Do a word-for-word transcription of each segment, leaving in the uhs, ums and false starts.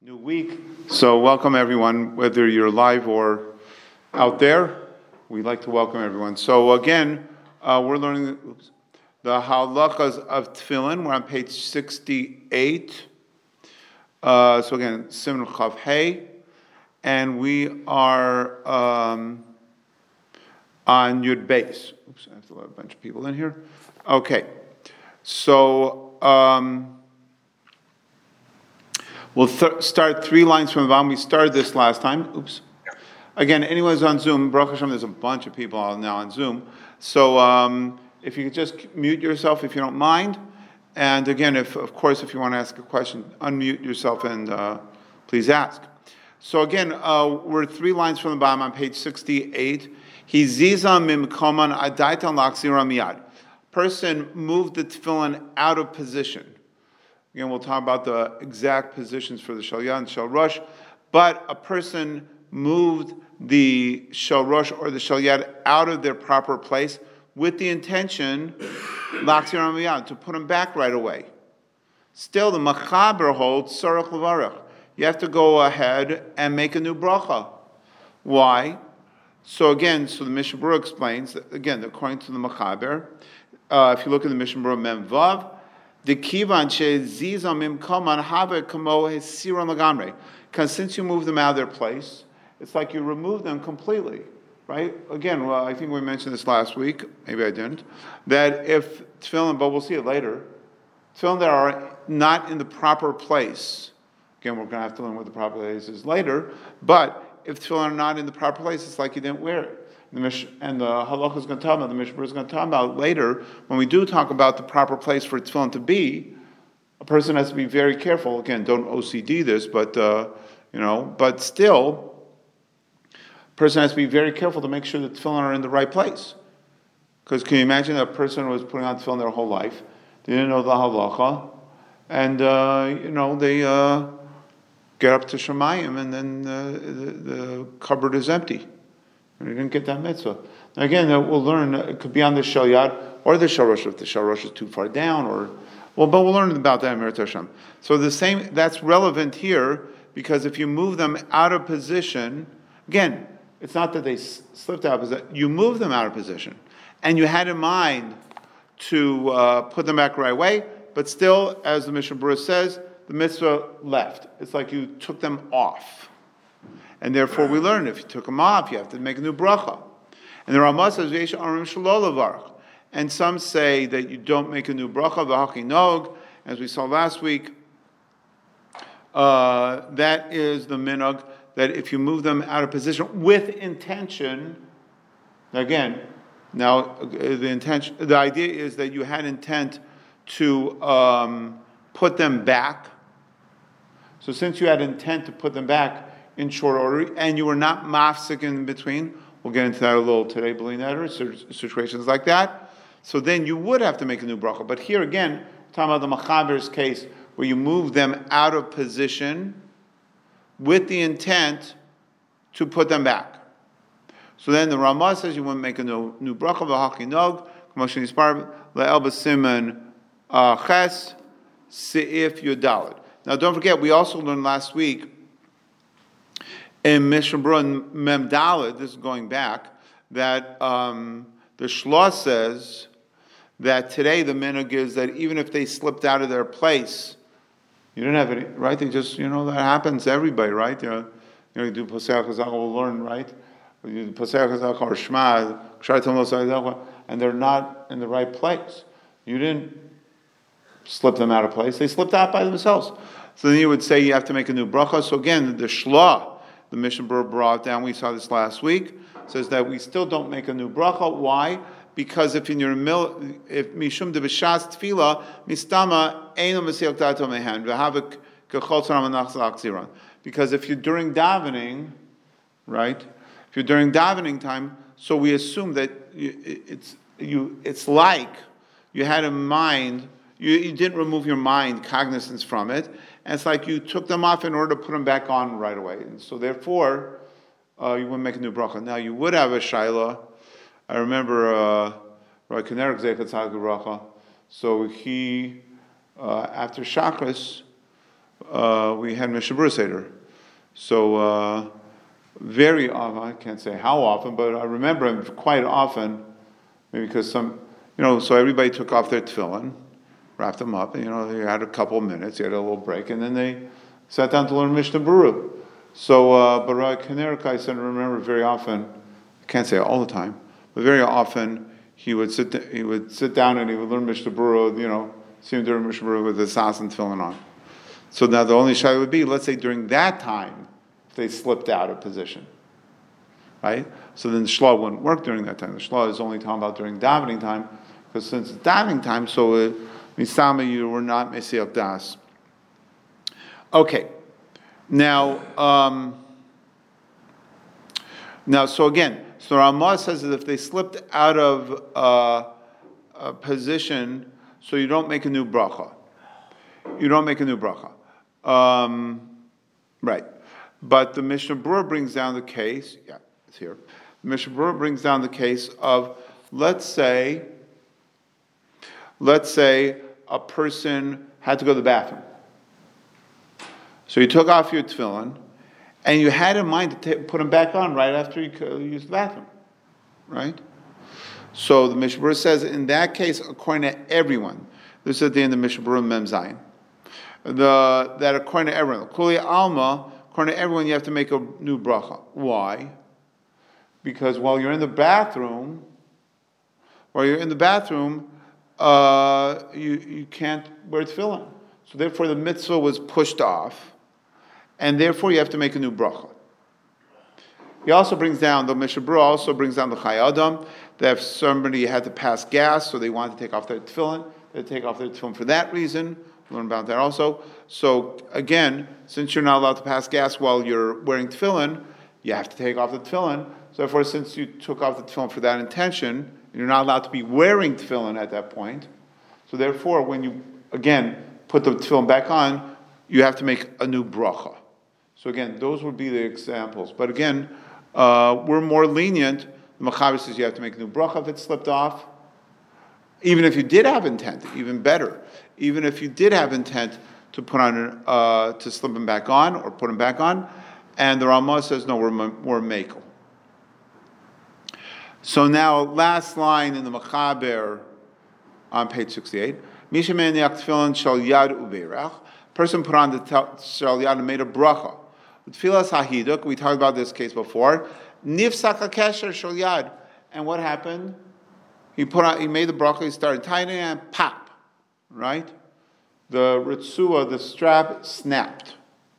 New week. So welcome everyone, whether you're live or out there. We'd like to welcome everyone. So again, uh, we're learning oops, the halachas of tefillin. We're on page sixty-eight. Uh, so again, Siman Chav Hey, and we are um, on Yud Beis. Oops, I have to let a bunch of people in here. Okay, so. Um, We'll th- start three lines from the bottom. We started this last time. Oops. Again, anyone who's on Zoom, Baruch Hashem, there's a bunch of people now on Zoom. So um, if you could just mute yourself if you don't mind. And again, if of course, if you want to ask a question, unmute yourself and uh, please ask. So again, uh, we're three lines from the bottom on page sixty-eight. Hiziza mimkoman adaitan laksira miyad. Person moved the tefillin out of position. Again, we'll talk about the exact positions for the Shalyat and Shalrosh, but a person moved the Shalrosh or the Shalyat out of their proper place with the intention, Laksir Amiyad, to put them back right away. Still, the Machaber holds Sarach Levarach. You have to go ahead and make a new bracha. Why? So again, so the Mishnah Berurah explains, that, again, according to the Machaber, uh, if you look at the Mishnah Berurah Mem Vav, the kivan shezizamim kaman have kamo hesiron lagamre. Because since you move them out of their place, it's like you remove them completely, right? Again, well, I think we mentioned this last week. Maybe I didn't. That if tefillin, but we'll see it later. Tefillin that are not in the proper place. Again, we're going to have to learn what the proper place is later. But if tefillin are not in the proper place, it's like you didn't wear it. The Mish- and the halacha is going to talk about, the Mishnah Berurah is going to talk about later, when we do talk about the proper place for tefillin to be, a person has to be very careful. Again, don't O C D this, but, uh, you know, but still, a person has to be very careful to make sure that tefillin are in the right place. Because can you imagine that a person was putting on tefillin their whole life, they didn't know the halacha, and, uh, you know, they uh, get up to Shemayim, and then uh, the, the cupboard is empty. You didn't get that mitzvah. Now again, we'll learn, it could be on the Shalyat or the Shalrosh, if the Shalrosh is too far down, or, well, but we'll learn about that in Merit Hashem. So the same, that's relevant here, because if you move them out of position, again, it's not that they slipped out of position, you move them out of position, and you had in mind to uh, put them back right away, but still, as the Mishnah Berurah says, the mitzvah left. It's like you took them off. And therefore we learn, if you took them off, you have to make a new bracha. And the Ramah says, V'yesh arim shelo levarach. And some say that you don't make a new bracha, v'haki nog, as we saw last week. Uh, that is the minhag, that if you move them out of position with intention, again, now the intention, the idea is that you had intent to um, put them back. So since you had intent to put them back in short order, and you were not mafsik in between. We'll get into that a little today, believe that, or situations like that. So then you would have to make a new bracha. But here again, talking about the Machaber's case, where you move them out of position with the intent to put them back. So then the Ramah says you want to make a new, new bracha, v'haki nog, k'moshe nispar, le'el b'siman ches, se'if yudalid. Now don't forget, we also learned last week, in Mishnah Berurah Mem Daled, this is going back, that um, the Shlosh says that today the minhag is that even if they slipped out of their place, you didn't have any, right? They just, you know, that happens to everybody, right? You know, you, know, you do Posei HaChazaka, we'll learn, right? You do Posei HaChazaka or Shema, and they're not in the right place. You didn't slip them out of place. They slipped out by themselves. So then you would say you have to make a new bracha. So again, the Shlosh, the Mishnah Berurah brought down, we saw this last week, says that we still don't make a new bracha. Why? Because if in your middle, if mishum de b'shas tefila mistama eino mesiach dato mehen v'havik kechol tzara manach z'akziron. Because if you're during davening, right? If you're during davening time, so we assume that it's you. It's like you had in mind. You, you didn't remove your mind cognizance from it. And it's like you took them off in order to put them back on right away. And so therefore, uh, you wouldn't make a new bracha. Now you would have a shaila. I remember uh, Rabbi Kinerik Zeichat Tzaddik bracha. So he, uh, after Shachris, uh, we had Mishnah Berurah Seder. So uh, very often, I can't say how often, but I remember him quite often, maybe because some, you know, so everybody took off their tefillin, wrapped them up, and, you know, they had a couple of minutes, they had a little break, and then they sat down to learn Mishnah Berurah. So, uh, but Rabbi Kanerka, I said, remember very often, I can't say all the time, but very often he would sit, he would sit down and he would learn Mishnah Berurah, you know, see him during Mishnah Berurah with his sas and tefillin on. So now the only shayla would be, let's say during that time, if they slipped out of position, right? So then the shlah wouldn't work during that time. The shlah is only talking about during davening time, because since it's davening time, so uh, misama you were not mesiach das. Okay, now, um, now so again, so Ramah says that if they slipped out of uh, a position, so you don't make a new bracha. You don't make a new bracha. Um, right. But the Mishnah Berurah brings down the case, yeah, it's here. The Mishnah Berurah brings down the case of, let's say, let's say a person had to go to the bathroom. So you took off your tefillin, and you had in mind to t- put them back on right after you used the bathroom, right? So the Mishnah Berurah says, in that case, according to everyone, this is at the end of Mishnah Berurah Mem Zayin, the that according to everyone, Kuli Alma, according to everyone, you have to make a new bracha. Why? Because while you're in the bathroom, while you're in the bathroom, uh, you you can't wear tefillin. So therefore, the mitzvah was pushed off, and therefore you have to make a new bracha. He also brings down, the Mishnah Berurah also brings down the Chayei Adam, that if somebody had to pass gas, so they wanted to take off their tefillin, they take off their tefillin for that reason. We'll learn about that also. So again, since you're not allowed to pass gas while you're wearing tefillin, you have to take off the tefillin. So therefore, since you took off the tefillin for that intention, you're not allowed to be wearing tefillin at that point. So therefore, when you, again, put the tefillin back on, you have to make a new bracha. So again, those would be the examples. But again, uh, we're more lenient. The Mechaber says you have to make a new bracha if it slipped off. Even if you did have intent, even better. Even if you did have intent to put on, uh, to slip them back on or put them back on, and the Ramah says no, we're we're mekel. So now, last line in the Mechaber on page sixty-eight. Misha me'aniach tefillin shal yad ubeirach. Person put on the shal yad and made a bracha. Tefillas hahiduk. We talked about this case before. Nifsak hakesher shal yad. And what happened? He put on. He made the bracha. He started tightening and pop. Right? The ritzua, the strap, snapped.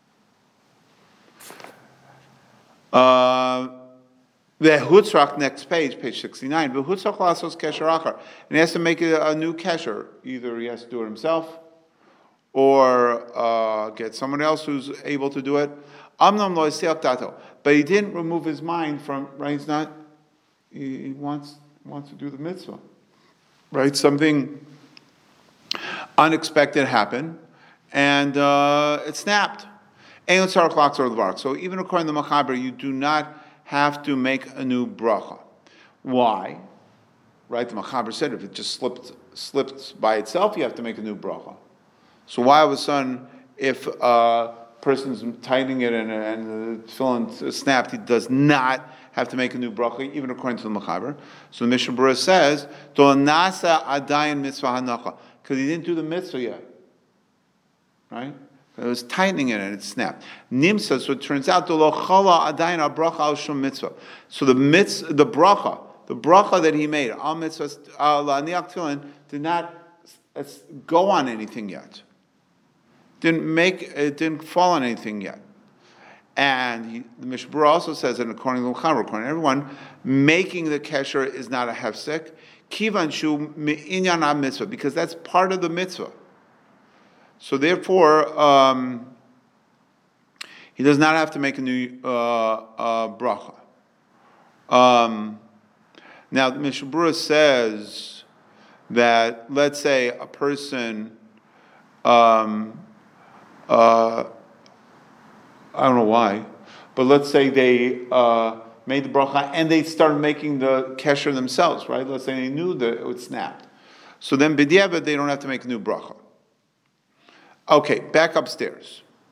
Uh, the hutzrak, next page, page sixty-nine. The hutzrak lasos kesher achar. And he has to make a, a new kesher. Either he has to do it himself, or uh, get someone else who's able to do it. Amnam lo yisiach dato. But he didn't remove his mind from, right? He's not, he, he wants, wants to do the mitzvah. Right? Something unexpected happened, and uh, it snapped. So even according to the Mechaber, you do not have to make a new bracha. Why? Right? The Mechaber said if it just slipped slipped by itself, you have to make a new bracha. So why all of a sudden, if a person's tightening it and, and the tefillin snapped, he does not have to make a new bracha, even according to the Mechaber. So the Mishnah Berurah says, "Do nasa adayin mitzvah hanacha," because he didn't do the mitzvah yet, right? It was tightening it and it snapped. Nimsa, so it turns out the lo chala adayin al bracha al shum mitzvah. So the mitzvah, the bracha, the bracha that he made al mitzvah al aniach tefillin did not go on anything yet. Didn't make it didn't fall on anything yet. And he, the Mishnah Berurah also says, and according to the Mechaber, according to everyone, making the kesher is not a hefsek. Kivan shu me'inyan mitzvah, because that's part of the mitzvah. So therefore, um, he does not have to make a new uh, uh, bracha. Um, now, the Mishnah Berurah says that, let's say, a person, um, uh, I don't know why, but let's say they uh, made the bracha and they started making the kesher themselves, right? Let's say they knew that it would snap. So then, b'diavad, they don't have to make a new bracha. Okay, back upstairs.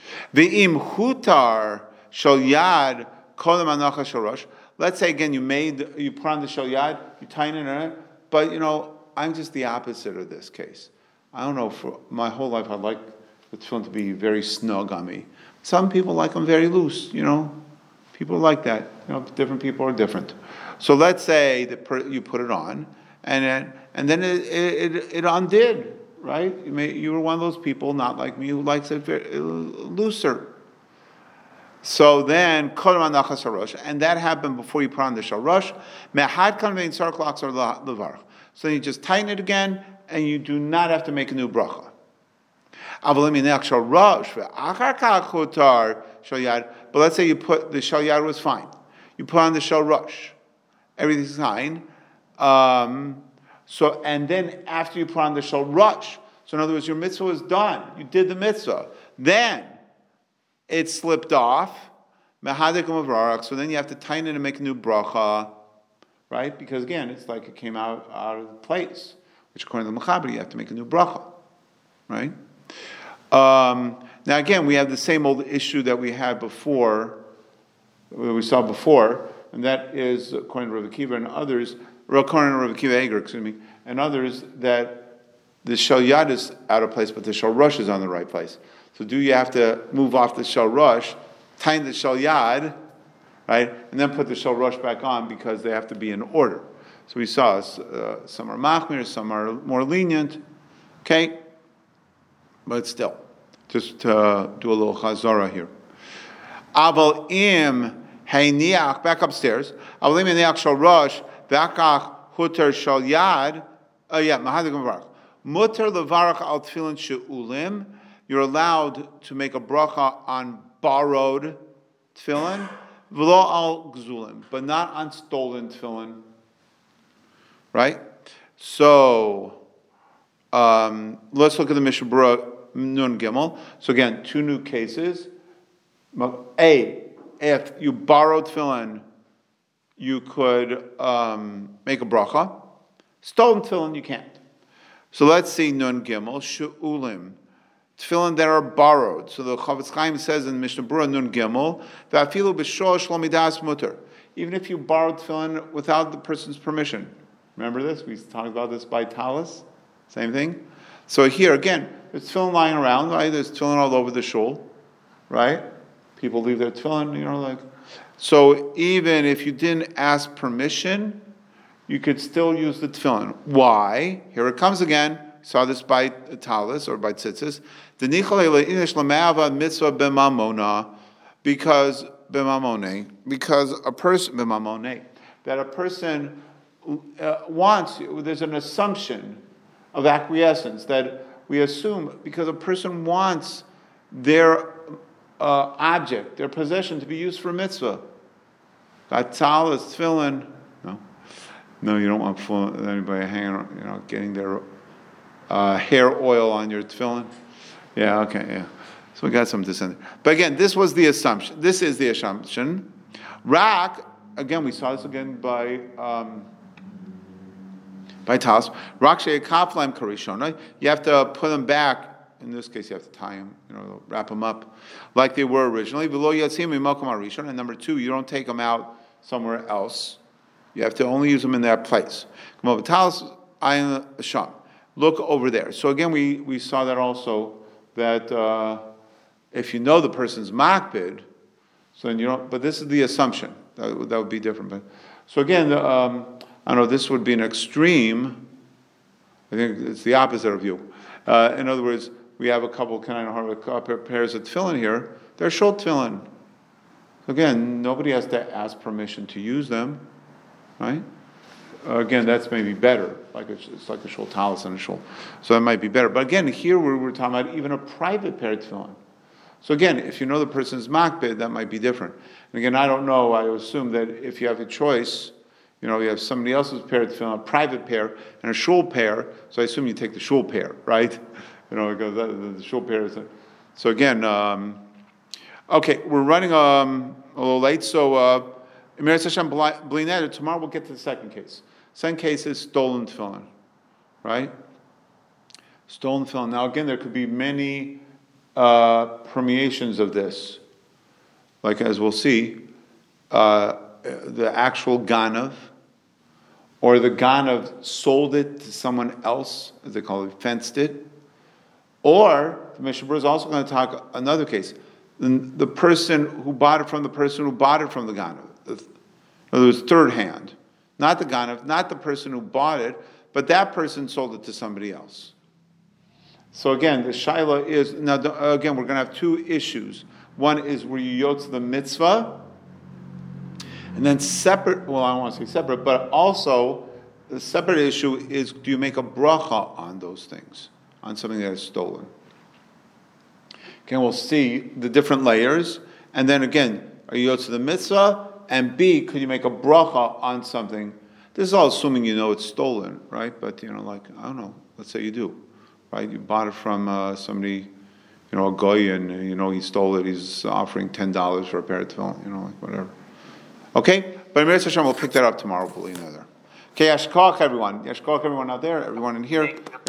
Ve'im hutar shel yad kodem hanacha shel rosh. Let's say again you made you put on the shel yad, you tie it in it, but you know I'm just the opposite of this case. I don't know. For my whole life, I'd like the tefillin to be very snug on me. Some people like them very loose. You know, people like that. You know, different people are different. So let's say that per, you put it on, and then and then it it, it, it undid. Right? You, may, you were one of those people, not like me, who likes it very, uh, looser. So then, kodem hanachas harosh, and that happened before you put on the shalosh. Mehad kanvein sark locks or levarach. So you just tighten it again, and you do not have to make a new bracha. But let's say you put the shal yad was fine. You put on the shal rush, everything's fine. Um, So, and then after you put on the shal rush, so in other words, your mitzvah was done. You did the mitzvah. Then it slipped off. So then you have to tighten it and make a new bracha, right? Because again, it's like it came out, out of place, which according to the Mechaber, you have to make a new bracha, right? Um, now again, we have the same old issue that we had before, we saw before, and that is, according to Rav Akiva and others, according to Rav Akiva Eger, excuse me, and others, that the shal yad is out of place, but the shal rush is on the right place. So do you have to move off the shal rush, tighten the shal yad, right, and then put the shal rush back on because they have to be in order. So we saw uh, some are machmir, some are more lenient, okay, but still, just to do a little chazara here. Aval im hayniach, back upstairs. Aval im hayniach shal rush. V'akach huter shal yad, oh yeah, mahadik mevarach. Muter levarach al tefillin she'ulim. You're allowed to make a bracha on borrowed tefillin, v'lo al gzulim, but not on stolen tefillin. Right? So, um, let's look at the Mishnah Berurah Nun Gimel. So again, two new cases. A, if you borrowed tefillin, you could um, make a bracha. Stolen tefillin, you can't. So let's see Nun Gimel, She'ulim. Tefillin that are borrowed. So the Chavetz Chaim says in Mishnah Berurah Nun Gimel, V'afilu b'shosh lo midas muter. Even if you borrowed tefillin without the person's permission. Remember this? We talked about this by Talis. Same thing. So here, again, there's tefillin lying around, right? There's tefillin all over the shul, right? People leave their tefillin, you know, like... So even if you didn't ask permission, you could still use the tefillin. Why? Here it comes again. Saw this by Talis or by Tzitzis. mitzvah b'mamona, because b'mamone, because a person b'mamone, that a person uh, wants. There's an assumption of acquiescence that we assume because a person wants their uh, object, their possession, to be used for mitzvah. Got talis, tefillin. No, no, you don't want anybody hanging, you know, getting their uh, hair oil on your tefillin. Yeah, okay, yeah. So we got some descendant. But again, this was the assumption. This is the assumption. Rak, again, we saw this again by um, by Talis. Rak she'ekaflaim karishona. You have to put them back. In this case, you have to tie them, you know, wrap them up like they were originally. And number two, you don't take them out somewhere else. You have to only use them in that place. Look over there. So again, we, we saw that also, that uh, if you know the person's makbid, so then you don't, but this is the assumption. That would, that would be different. But, so again, um, I don't know, this would be an extreme. I think it's the opposite of you. Uh, in other words, we have a couple kind of pairs of tefillin here. They're shul tefillin. Again, nobody has to ask permission to use them, right? Uh, again, that's maybe better. Like a, it's like a shul talis and a shul, so that might be better. But again, here we're, we're talking about even a private pair of tefillin. So again, if you know the person's makbid, that might be different. And again, I don't know. I assume that if you have a choice, you know, you have somebody else's pair of tefillin, a private pair, and a shul pair. So I assume you take the shul pair, right? You know, because the, the shul pair is. A, so again, um, okay, we're running um, a little late. So uh, tomorrow we'll get to the second case. Second case is stolen tefillin, right? Stolen tefillin. Now again, there could be many uh, permeations of this. Like as we'll see, uh, the actual ganav, or the ganav sold it to someone else, as they call it, fenced it, or the Mishnah Berurah is also going to talk another case. The, the person who bought it from the person who bought it from the ganav. In other words, third hand. Not the ganav, not the person who bought it, but that person sold it to somebody else. So again, the shaila is, now again, we're going to have two issues. One is were you yotz the mitzvah, and then separate, well I don't want to say separate, but also the separate issue is do you make a bracha on those things, on something that is stolen. Okay, we'll see the different layers, and then again, are you yotz the mitzvah, and B, could you make a bracha on something? This is all assuming you know it's stolen, right? But you know, like, I don't know, let's say you do. Right, you bought it from uh, somebody, you know, a guy, and uh, you know he stole it. He's offering ten dollars for a pair of tefillin, you know, like whatever. Okay, but in Mitzvah Hashem, we'll pick that up tomorrow. Believe in there. Okay, Yashkoach everyone, Yashkoach everyone out there, everyone in here.